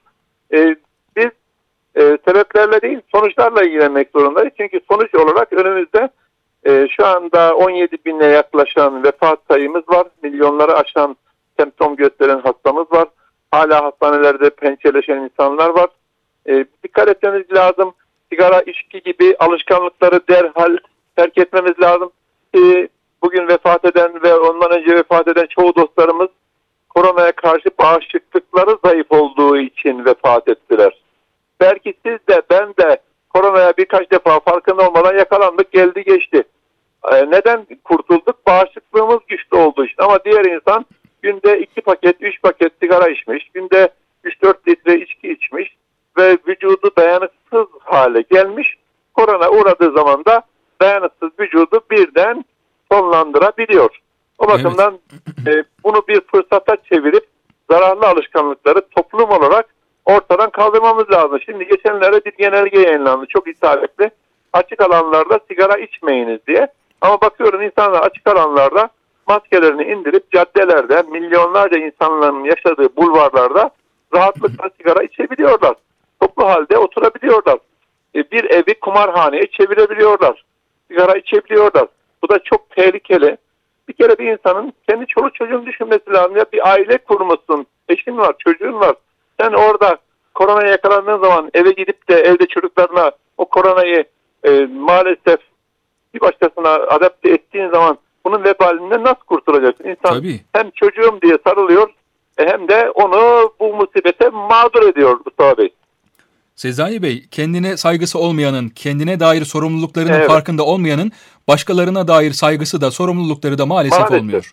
Biz sebeplerle değil, sonuçlarla ilgilenmek zorundayız. Çünkü sonuç olarak önümüzde şu anda 17 bine yaklaşan vefat sayımız var. Milyonları aşan semptom gösteren hastamız var. Hala hastanelerde pençeleşen insanlar var. Dikkat etmemiz lazım. Sigara, içki gibi alışkanlıkları derhal terk etmemiz lazım. Bugün vefat eden ve ondan önce vefat eden çoğu dostlarımız koronaya karşı bağışıklıkları zayıf olduğu için vefat ettiler. Belki siz de ben de koronaya birkaç defa farkında olmadan yakalandık, geldi geçti. Neden kurtulduk? Bağışıklığımız güçlü olduğu için. Ama diğer insan günde 2 paket, 3 paket sigara içmiş, günde 3-4 litre içki içmiş ve vücudu dayanıksız hale gelmiş. Korona uğradığı zaman da dayanıksız vücudu birden sonlandırabiliyor. O bakımdan bunu bir fırsata çevirip zararlı alışkanlıkları toplum olarak ortadan kaldırmamız lazım. Şimdi geçenlerde bir genelge yayınlandı. Çok isabetli. Açık alanlarda sigara içmeyiniz diye. Ama bakıyorum insanlar açık alanlarda maskelerini indirip caddelerde milyonlarca insanların yaşadığı bulvarlarda rahatlıkla sigara içebiliyorlar. Toplu halde oturabiliyorlar. Bir evi kumarhaneye çevirebiliyorlar. Sigara içebiliyorlar. Bu da çok tehlikeli. Bir kere bir insanın kendi çoluk çocuğunu düşünmesi lazım. Ya bir aile kurmuşsun. Eşin var, çocuğun var. Sen orada koronaya yakalandığın zaman eve gidip de evde çocuklarına o koronayı maalesef bir başkasına adapte ettiğin zaman bunun vebalinden nasıl kurtulacaksın? İnsan Tabii. hem çocuğum diye sarılıyor hem de onu bu musibete mağdur ediyor Mustafa Bey. Sezai Bey, kendine saygısı olmayanın, kendine dair sorumluluklarının farkında olmayanın başkalarına dair saygısı da sorumlulukları da maalesef olmuyor.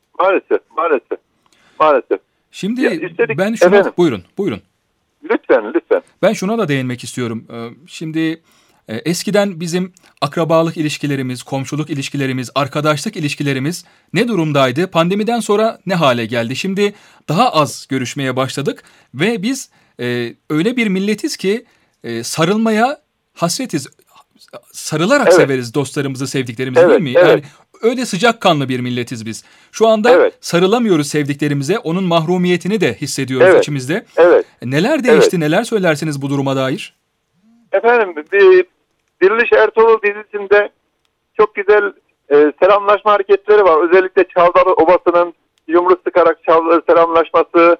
Maalesef. Şimdi üstelik, ben şuna... efendim, Buyurun. Lütfen. Ben şuna da değinmek istiyorum. Şimdi eskiden bizim akrabalık ilişkilerimiz, komşuluk ilişkilerimiz, arkadaşlık ilişkilerimiz ne durumdaydı? Pandemiden sonra ne hale geldi? Şimdi daha az görüşmeye başladık ve biz öyle bir milletiz ki sarılmaya hasretiz. Sarılarak severiz dostlarımızı, sevdiklerimizi, değil mi? Yani öyle sıcakkanlı bir milletiz biz. Şu anda sarılamıyoruz sevdiklerimize. Onun mahrumiyetini de hissediyoruz içimizde. Neler değişti, neler söylersiniz bu duruma dair? Efendim, Diriliş Ertuğrul dizisinde çok güzel selamlaşma hareketleri var. Özellikle Çavdar Obası'nın yumruk sıkarak selamlaşması,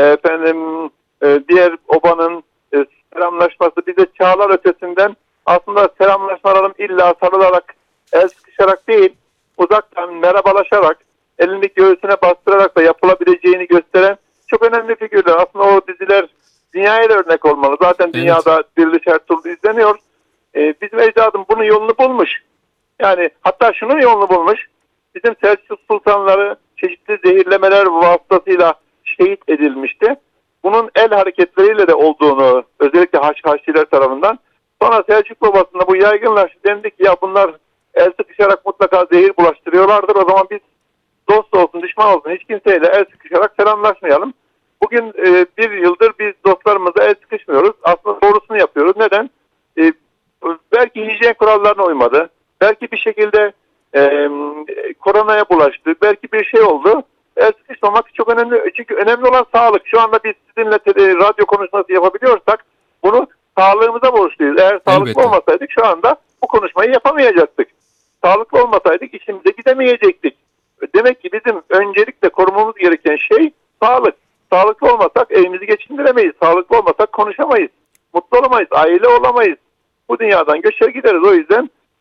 diğer obanın selamlaşması. Bize çağlar ötesinden aslında selamlaşmalarım illa sarılarak, el sıkışarak değil, uzaktan merhabalaşarak, elini göğsüne bastırarak da yapılabileceğini gösteren çok önemli figürler. Aslında o diziler dünyaya da örnek olmalı. Zaten dünyada Diriliş Ertuğrul izleniyor. Bizim ecdadım bunun yolunu bulmuş. Yani hatta şunun yolunu bulmuş. Bizim Selçuk sultanları çeşitli zehirlemeler vasıtasıyla şehit edilmişti. Bunun el hareketleriyle de olduğunu, özellikle Haçhaçiler tarafından. Sonra Selçuk Babası'nda bu yaygınlaştı. Dendi ki ya bunlar el sıkışarak mutlaka zehir bulaştırıyorlardır. O zaman biz dost olsun, düşman olsun hiç kimseyle el sıkışarak selamlaşmayalım. Bugün bir yıldır biz dostlarımıza el sıkışmıyoruz. Aslında doğrusunu yapıyoruz. Neden? Belki hijyen kurallarına uymadı. Belki bir şekilde koronaya bulaştı. Belki bir şey oldu. El sıkışmamak çok önemli. Çünkü önemli olan sağlık. Şu anda biz sizinle radyo konuşması yapabiliyorsak bunu sağlığımıza borçluyuz. Eğer sağlıklı olmasaydık şu anda bu konuşmayı yapamayacaktık. Sağlıklı olmasaydık işimize gidemeyecektik. Demek ki bizim öncelikle korumamız gereken şey sağlık. Sağlıklı olmasak evimizi geçindiremeyiz. Sağlıklı olmasak konuşamayız. Mutlu olamayız. Aile olamayız. Bu dünyadan göçer gideriz. O yüzden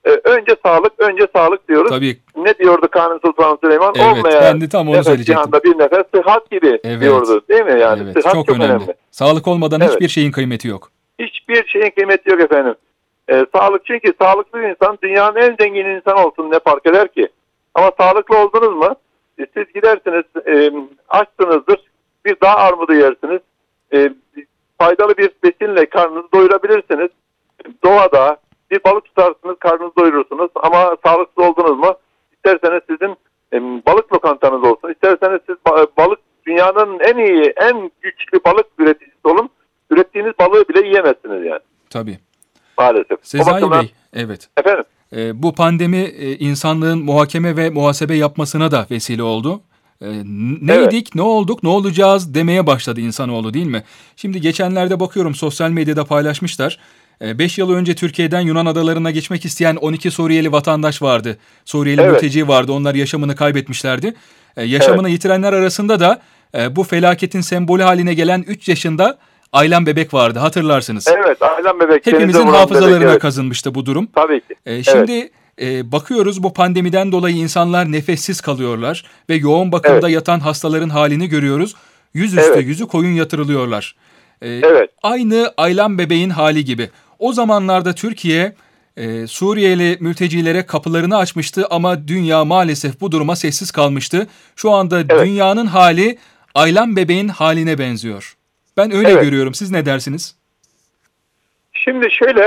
önce sağlık, önce sağlık diyoruz. Tabii. Ne diyordu Kanuni Sultan Süleyman? Evet, Olmayan ben de tam onu nefes söyleyecektim. cihanda bir nefes sıhhat gibi Evet. diyordu, değil mi? Yani Evet, sıhhat çok önemli. Sağlık olmadan Evet. hiçbir şeyin kıymeti yok. Hiçbir şeyin kıymeti yok efendim. Sağlık, çünkü sağlıklı bir insan dünyanın en zengin insanı olsun, ne fark eder ki? Ama sağlıklı oldunuz mu? Siz gidersiniz, açsınızdır, bir dağ armudu yersiniz. Faydalı bir besinle karnınızı doyurabilirsiniz. Doğada bir balık tutarsınız, karnınızı doyurursunuz. Ama sağlıksız oldunuz mu? İsterseniz sizin balık lokantanız olsun, isterseniz siz balık, dünyanın en iyi, en güçlü balık üreticisi olun. Ürettiğiniz balığı bile yiyemezsiniz yani. Tabii. Maalesef. Sezai Bey, evet. Efendim? Bu pandemi insanlığın muhakeme ve muhasebe yapmasına da vesile oldu. Neydik, ne olduk, ne olacağız demeye başladı insanoğlu, değil mi? Şimdi geçenlerde bakıyorum, sosyal medyada paylaşmışlar. 5 yıl önce Türkiye'den Yunan adalarına geçmek isteyen 12 Suriyeli vatandaş vardı. Suriyeli Evet. mülteci vardı. Onlar yaşamını kaybetmişlerdi. Yaşamını yitirenler arasında da bu felaketin sembolü haline gelen 3 yaşında Aylan bebek vardı, hatırlarsınız. Evet, Aylan bebek. Hepimizin denize vuran hafızalarına bebek, evet. kazınmıştı bu durum. Tabii ki. Şimdi bakıyoruz, bu pandemiden dolayı insanlar nefessiz kalıyorlar ve yoğun bakımda yatan hastaların halini görüyoruz. Yüzüstü, Evet. yüzü koyun yatırılıyorlar. Evet. Aynı Aylan bebeğin hali gibi. O zamanlarda Türkiye Suriyeli mültecilere kapılarını açmıştı ama dünya maalesef bu duruma sessiz kalmıştı. Şu anda dünyanın hali Aylan bebeğin haline benziyor. Ben öyle görüyorum. Siz ne dersiniz? Şimdi şöyle,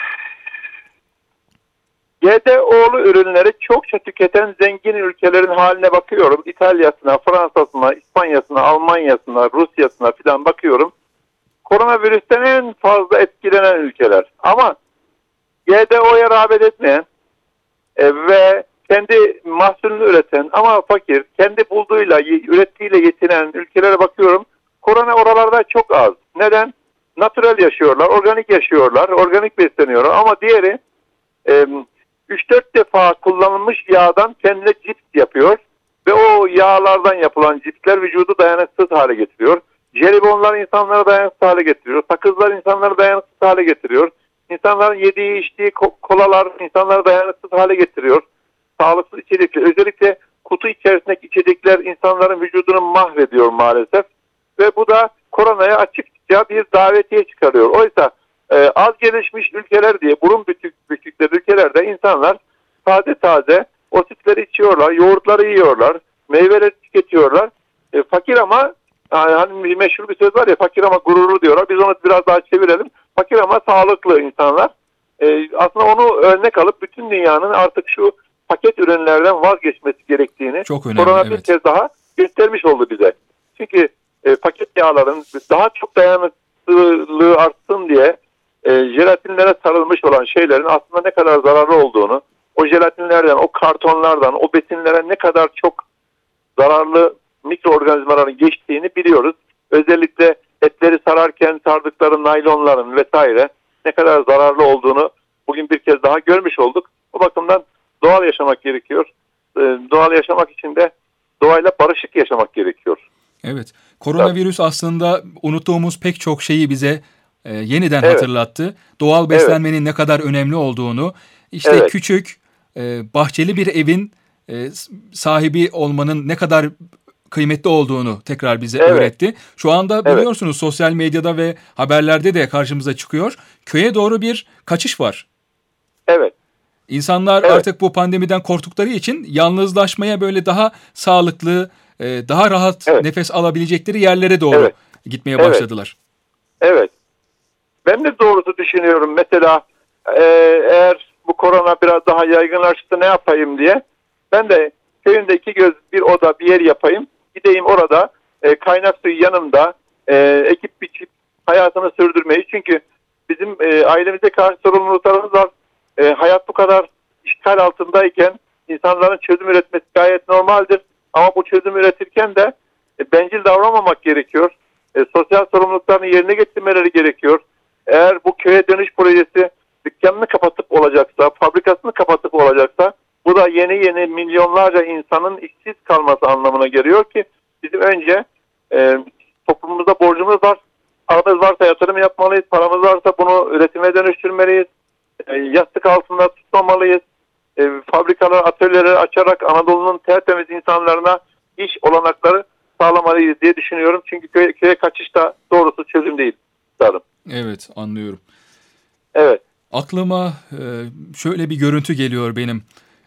GDO'lu ürünleri çokça tüketen zengin ülkelerin haline bakıyorum. İtalya'sına, Fransa'sına, İspanya'sına, Almanya'sına, Rusya'sına filan bakıyorum. Koronavirüsten en fazla etkilenen ülkeler. Ama GDO'ya rağbet etmeyen ve kendi mahsulünü üreten ama fakir, kendi bulduğuyla, ürettiğiyle yetinen ülkelere bakıyorum. Korona oralarda çok az. Neden? Natürel yaşıyorlar, organik yaşıyorlar, organik besleniyorlar. Ama diğeri 3-4 defa kullanılmış yağdan kendine cips yapıyor. Ve o yağlardan yapılan cipsler vücudu dayanıksız hale getiriyor. Jelibonlar insanları dayanıksız hale getiriyor. Sakızlar insanları dayanıksız hale getiriyor. İnsanların yediği, içtiği kolalar insanları dayanıksız hale getiriyor. Sağlıksız içerikler, özellikle kutu içerisindeki içecekler insanların vücudunu mahvediyor maalesef. Ve bu da koronaya açıkça bir davetiye çıkarıyor. Oysa az gelişmiş ülkeler diye burun bükükleri ülkelerde insanlar taze o sütleri içiyorlar, yoğurtları yiyorlar, meyveleri tüketiyorlar. Fakir ama, hani meşhur bir söz var ya, fakir ama gururlu diyorlar. Biz onu biraz daha çevirelim. Fakir ama sağlıklı insanlar. Aslında onu örnek alıp bütün dünyanın artık şu paket ürünlerden vazgeçmesi gerektiğini korona bir kez daha göstermiş oldu bize. Çünkü paket yağların daha çok dayanıklılığı artsın diye jelatinlere sarılmış olan şeylerin aslında ne kadar zararlı olduğunu, o jelatinlerden, o kartonlardan, o besinlere ne kadar çok zararlı mikroorganizmaların geçtiğini biliyoruz. Özellikle etleri sararken sardıkları naylonların vesaire ne kadar zararlı olduğunu bugün bir kez daha görmüş olduk. Bu bakımdan doğal yaşamak gerekiyor. Doğal yaşamak için de doğayla barışık yaşamak gerekiyor. Evet. Koronavirüs aslında unuttuğumuz pek çok şeyi bize yeniden hatırlattı. Doğal beslenmenin ne kadar önemli olduğunu, işte küçük, bahçeli bir evin sahibi olmanın ne kadar kıymetli olduğunu tekrar bize öğretti. Şu anda biliyorsunuz sosyal medyada ve haberlerde de karşımıza çıkıyor. Köye doğru bir kaçış var. Evet. İnsanlar artık bu pandemiden korktukları için yalnızlaşmaya, böyle daha sağlıklı, daha rahat nefes alabilecekleri yerlere doğru gitmeye başladılar. Evet. Ben de doğrusu düşünüyorum. Mesela eğer bu korona biraz daha yaygınlaştı ne yapayım diye. Ben de köyümde 2 göz bir oda bir yer yapayım. Gideyim orada kaynak suyu yanımda ekip biçip hayatını sürdürmeyi. Çünkü bizim ailemize karşı sorumluluklarımız var. Hayat bu kadar işgal altındayken insanların çözüm üretmesi gayet normaldir. Ama bu çözüm üretirken de bencil davranmamak gerekiyor. Sosyal sorumluluklarını yerine getirmeleri gerekiyor. Eğer bu köye dönüş projesi dükkanını kapatıp olacaksa, fabrikasını kapatıp olacaksa, bu da yeni milyonlarca insanın işsiz kalması anlamına geliyor ki bizim önce toplumumuzda borcumuz var. Paramız varsa yatırım yapmalıyız. Paramız varsa bunu üretime dönüştürmeliyiz. yastık altında tutmamalıyız. Fabrikalar, atölyeleri açarak Anadolu'nun tertemiz insanlarına iş olanakları sağlamalıyız diye düşünüyorum. Çünkü köye kaçış da doğrusu çözüm değil. Sanırım. Evet, anlıyorum. Evet. Aklıma şöyle bir görüntü geliyor benim.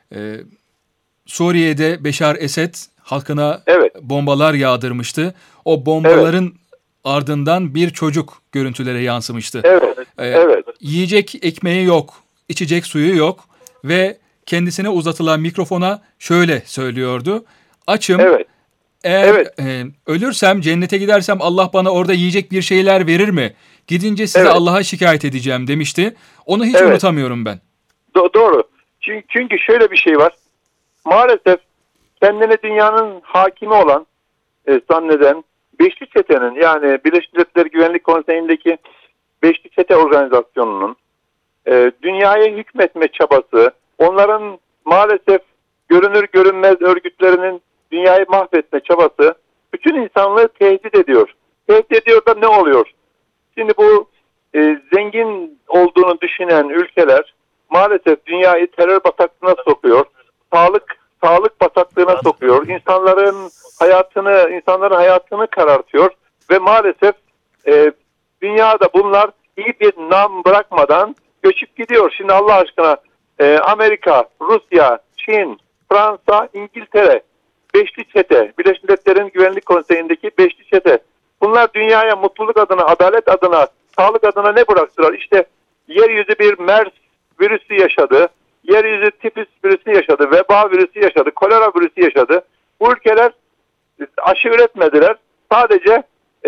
Suriye'de Beşar Esed halkına Evet. bombalar yağdırmıştı. O bombaların ardından bir çocuk görüntülere yansımıştı. Evet. Evet. Yiyecek ekmeği yok, içecek suyu yok ve kendisine uzatılan mikrofona şöyle söylüyordu. Açım, Evet. eğer ölürsem, cennete gidersem Allah bana orada yiyecek bir şeyler verir mi? Gidince size Evet. Allah'a şikayet edeceğim demişti. Onu hiç Evet. unutamıyorum ben. Doğru. Çünkü şöyle bir şey var. Maalesef kendine dünyanın hakimi olan zanneden Beşli Çete'nin, yani Birleşmiş Milletler Güvenlik Konseyi'ndeki Beşli Çete organizasyonunun dünyaya hükmetme çabası, onların maalesef görünür görünmez örgütlerinin dünyayı mahvetme çabası bütün insanlığı tehdit ediyor. Tehdit ediyor da ne oluyor? Şimdi bu zengin olduğunu düşünen ülkeler maalesef dünyayı terör bataklığına sokuyor. Sağlık bataklığına sokuyor. İnsanların hayatını karartıyor ve maalesef dünyada bunlar iyi bir nam bırakmadan göçüp gidiyor. Şimdi Allah aşkına Amerika, Rusya, Çin, Fransa, İngiltere, Beşli Çete, Birleşmiş Milletler'in Güvenlik Konseyi'ndeki Beşli Çete. Bunlar dünyaya mutluluk adına, adalet adına, sağlık adına ne bıraktılar? İşte yeryüzü bir MERS virüsü yaşadı. Yeryüzü tifus virüsü yaşadı. Veba virüsü yaşadı. Kolera virüsü yaşadı. Bu ülkeler aşı üretmediler. Sadece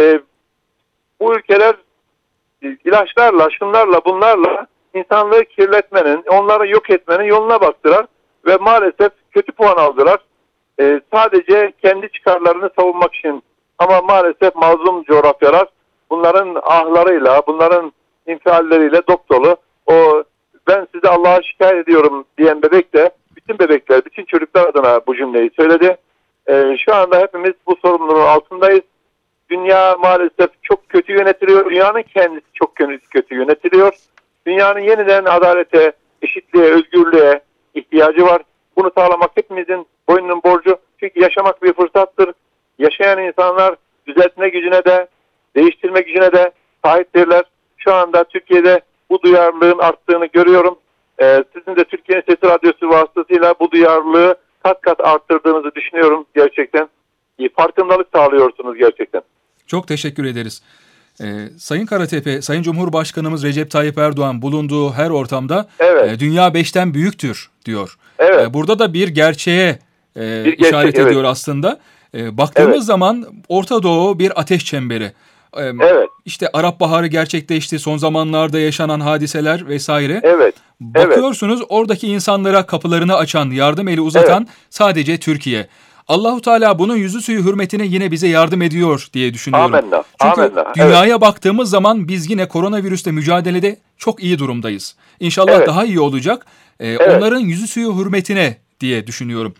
bu ülkeler ilaçlarla, şunlarla, bunlarla insanlığı kirletmenin, onları yok etmenin yoluna baktılar. Ve maalesef kötü puan aldılar. Sadece kendi çıkarlarını savunmak için. Ama maalesef mazlum coğrafyalar bunların ahlarıyla, bunların infialleriyle dop dolu. O ben size Allah'a şikayet ediyorum diyen bebek de bütün bebekler, bütün çocuklar adına bu cümleyi söyledi. Şu anda hepimiz bu sorumluluğun altındayız. Dünya maalesef çok kötü yönetiliyor. Dünyanın kendisi çok kötü yönetiliyor. Dünyanın yeniden adalete, eşitliğe, özgürlüğe ihtiyacı var. Bunu sağlamak hepimizin boynunun borcu. Çünkü yaşamak bir fırsattır. Yaşayan insanlar düzeltme gücüne de, değiştirme gücüne de sahiptirler. Şu anda Türkiye'de bu duyarlılığın arttığını görüyorum. Sizin de Türkiye'nin Sesi Radyosu vasıtasıyla bu duyarlılığı kat arttırdığınızı düşünüyorum gerçekten. Farkındalık sağlıyorsunuz gerçekten. Çok teşekkür ederiz. Sayın Karatepe, Sayın Cumhurbaşkanımız Recep Tayyip Erdoğan bulunduğu her ortamda dünya 5'ten büyüktür diyor. Evet. Burada da bir gerçeğe işaret ediyor aslında. Baktığımız zaman Orta Doğu bir ateş çemberi. İşte Arap Baharı gerçekleşti, son zamanlarda yaşanan hadiseler vesaire. Bakıyorsunuz oradaki insanlara kapılarını açan, yardım eli uzatan sadece Türkiye. Allahu Teala bunun yüzü suyu hürmetine yine bize yardım ediyor diye düşünüyorum. Amenna. Çünkü dünyaya baktığımız zaman biz yine koronavirüsle mücadelede çok iyi durumdayız. İnşallah daha iyi olacak. Onların yüzü suyu hürmetine diye düşünüyorum.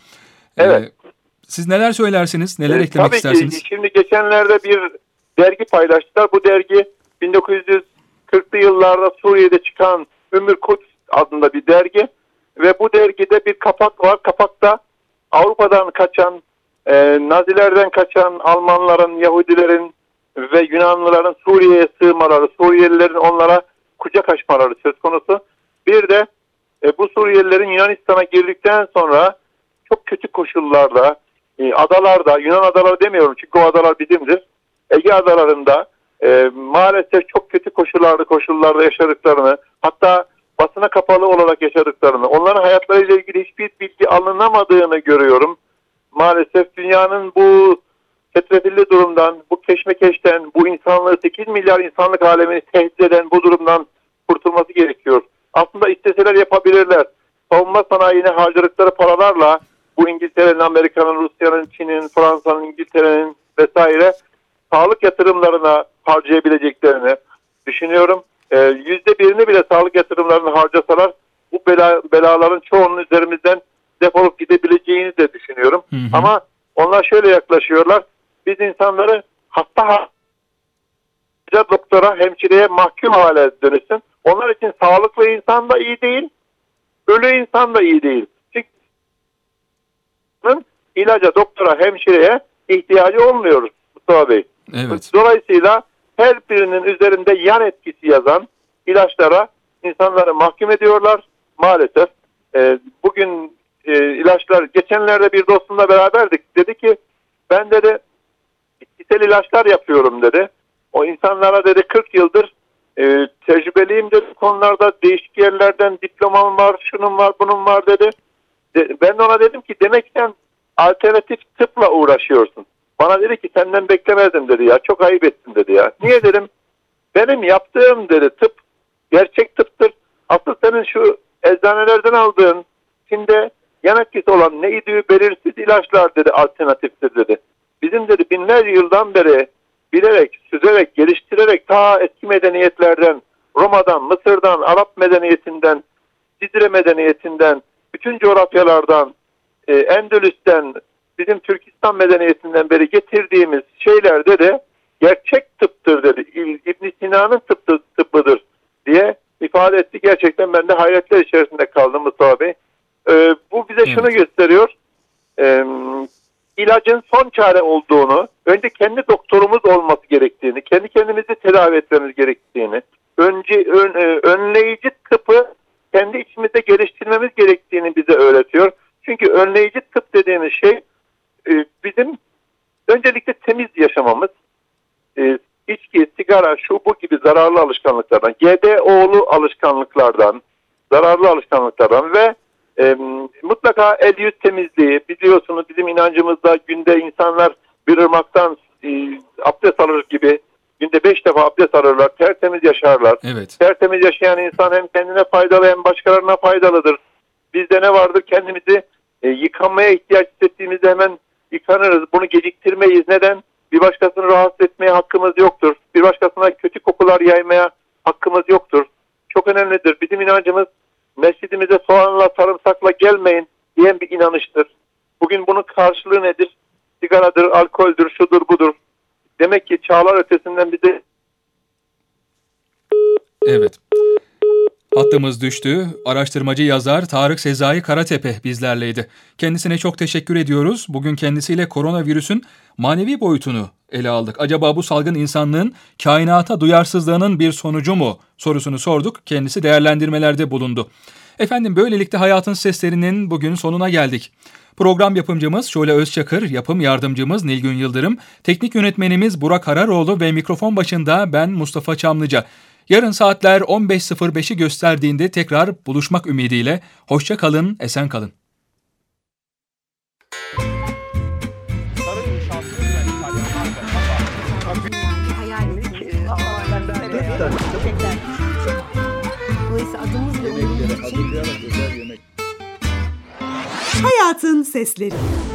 Siz neler söylersiniz? Neler eklemek istersiniz? Tabii ki. Şimdi geçenlerde bir dergi paylaştılar. Bu dergi 1940'lı yıllarda Suriye'de çıkan Ümmül Kuds adında bir dergi. Ve bu dergide bir kapak var. Kapakta Avrupa'dan kaçan, Nazilerden kaçan Almanların, Yahudilerin ve Yunanlıların Suriye'ye sığmaları, Suriyelilerin onlara kucak açmaları söz konusu. Bir de bu Suriyelilerin Yunanistan'a girdikten sonra çok kötü koşullarda, adalarda, Yunan adaları demiyorum çünkü o adalar bizimdir, Ege adalarında maalesef çok kötü koşullarda yaşadıklarını, hatta basına kapalı olarak yaşadıklarını, onların hayatlarıyla ilgili hiçbir bilgi alınamadığını görüyorum. Maalesef dünyanın bu çetrefilli durumdan, bu keşmekeşten, bu insanlığı 8 milyar insanlık alemini tehdit eden bu durumdan kurtulması gerekiyor. Aslında isteseler yapabilirler. Savunma sanayine harcadıkları paralarla bu İngiltere'nin, Amerika'nın, Rusya'nın, Çin'in, Fransa'nın, İngiltere'nin vesaire sağlık yatırımlarına harcayabileceklerini düşünüyorum. %1'ini bile sağlık yatırımlarını harcasalar bu belaların çoğunun üzerimizden defolup gidebileceğini de düşünüyorum. Ama onlar şöyle yaklaşıyorlar. Biz insanları hasta doktora, hemşireye mahkum hale dönüşsün. Onlar için sağlıklı insan da iyi değil, ölü insan da iyi değil. Çünkü ilaca, doktora, hemşireye ihtiyacı olmuyor Mustafa Bey. Evet. Dolayısıyla her birinin üzerinde yan etkisi yazan ilaçlara insanları mahkum ediyorlar. Maalesef bugün ilaçlar, geçenlerde bir dostumla beraberdik. Dedi ki ben dedi bitkisel ilaçlar yapıyorum dedi. O insanlara dedi 40 yıldır tecrübeliyim dedi konularda, değişik yerlerden diplomam var, şunun var, bunun var dedi. Ben de ona dedim ki demek sen alternatif tıpla uğraşıyorsun. Bana dedi ki senden beklemezdim dedi ya, çok ayıp ettin dedi ya. Niye dedim? Benim yaptığım dedi tıp gerçek tıptır. Asıl senin şu eczanelerden aldığın şimdi yan etkisi olan ne idüğü belirsiz ilaçlar dedi alternatiftir dedi. Bizim dedi binlerce yıldan beri bilerek, süzerek, geliştirerek ta eski medeniyetlerden, Roma'dan, Mısır'dan, Arap medeniyetinden, Cidre medeniyetinden, bütün coğrafyalardan, Endülüs'ten, bizim Türkistan medeniyetinden beri getirdiğimiz şeyler dedi gerçek tıptır dedi. İbn Sina'nın tıbbıdır diye ifade etti. Gerçekten ben de hayretler içerisinde kaldım Mustafa Bey. Bu bize şunu gösteriyor. İlacın son çare olduğunu, önce kendi doktorumuz olması gerektiğini, kendi kendimizi tedavi etmemiz gerektiğini, önleyici tıpı kendi içimizde geliştirmemiz gerektiğini bize öğretiyor. Çünkü önleyici tıp dediğimiz şey bizim öncelikle temiz yaşamamız, içki, sigara, şu bu gibi zararlı alışkanlıklardan, GDO'lu alışkanlıklardan, zararlı alışkanlıklardan ve mutlaka el yüz temizliği. Biliyorsunuz bizim inancımızda günde insanlar bir ırmaktan abdest alır gibi günde 5 defa abdest alırlar, tertemiz yaşarlar. Evet. Tertemiz yaşayan insan hem kendine faydalı hem başkalarına faydalıdır. Bizde ne vardır? Kendimizi yıkanmaya ihtiyaç hissettiğimizde hemen yıkanırız. Bunu geciktirmeyiz. Neden? Bir başkasını rahatsız etmeye hakkımız yoktur. Bir başkasına kötü kokular yaymaya hakkımız yoktur. Çok önemlidir. Bizim inancımız mescidimize soğanla, sarımsakla gelmeyin diyen bir inanıştır. Bugün bunun karşılığı nedir? Sigaradır, alkoldür, şudur, budur. Demek ki çağlar ötesinden bize... Evet. Hattımız düştü. Araştırmacı yazar Tarık Sezai Karatepe bizlerleydi. Kendisine çok teşekkür ediyoruz. Bugün kendisiyle koronavirüsün manevi boyutunu ele aldık. Acaba bu salgın insanlığın kainata duyarsızlığının bir sonucu mu sorusunu sorduk. Kendisi değerlendirmelerde bulundu. Efendim böylelikle Hayatın Seslerinin bugün sonuna geldik. Program yapımcımız Şule Özçakır, yapım yardımcımız Nilgün Yıldırım, teknik yönetmenimiz Burak Hararoğlu ve mikrofon başında ben Mustafa Çamlıca. Yarın saatler 15.05'i gösterdiğinde tekrar buluşmak ümidiyle. Hoşça kalın, esen kalın. Dolayısıyla adımız ve umurumuz için Hayatın Sesleri.